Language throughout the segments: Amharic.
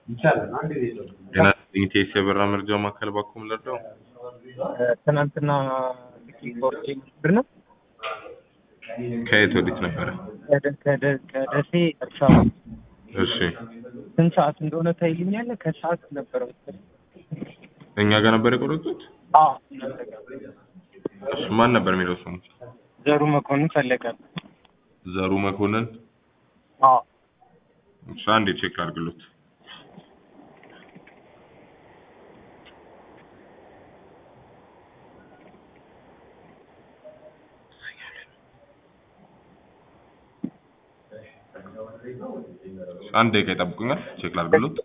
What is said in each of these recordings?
ጤና ኢቴስ የበራ መርጃ ማዕከል ባኩም ለርዳው ትናንትና ሪፖርት ብር ነው ከየት ወዴት ነበረ? ከደሴ እርሻ። እሺ ስንት ሰዓት እንደሆነ ታይልኛለህ? ከሰዓት ነበረ እኛ ጋር ነበር የቆረጡት። አዎ እሺ ማን ነበር የሚለው ስሙ? ዘሩ መኮንን ፈለቀ። ዘሩ መኮንን። አዎ እሺ አንዴ ቼክ አድርግሉት። አንዴ ከጠብቁኛል ቼክ ላድርግሉት።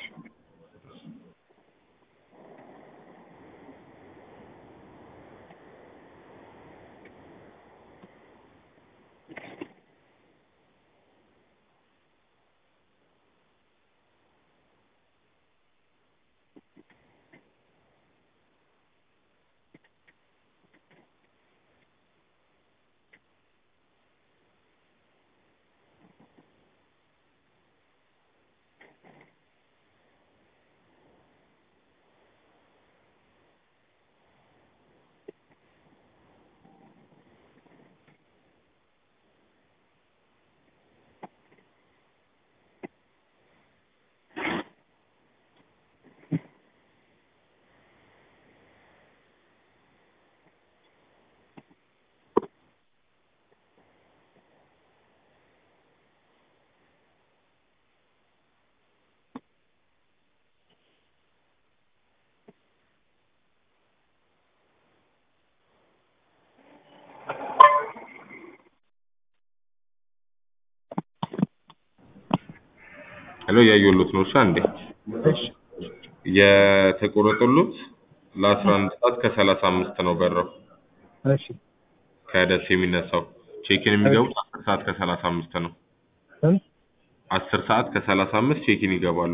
ሄሎ ያዩሉት ነው አንዴ። እሺ የተቆረጠሉት ለ11 ሰዓት ከ35 ነው በረው። እሺ ከደስ የሚነሳው ቼኪን የሚገቡት 10 ሰዓት ከ35 ነው። 10 ሰዓት ከ35 ቼኪን ይገባሉ።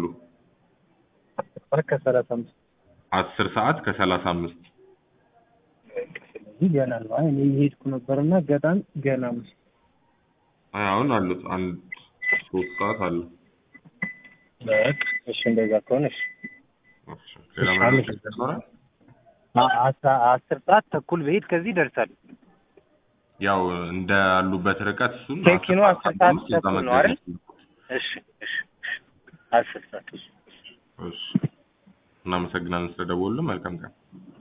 10 ሰዓት ከ35 ገና ነው። አይ እኔ እየሄድኩ ነበርና ገና ነው። አሁን አሉት አንድ 3 ሰዓት አለ። እሺ እንደዛ ከሆነ እሺ። አስር ሰዓት ተኩል በሄድ ከዚህ ይደርሳል። ያው እንደ አሉበት ርቀት እሱን ቼኪኑ 10 ሰዓት ተኩል ነው አይደል? እሺ እሺ 10 ሰዓት። እሺ እናመሰግናለን ስለደወሉ። መልካም ቀን።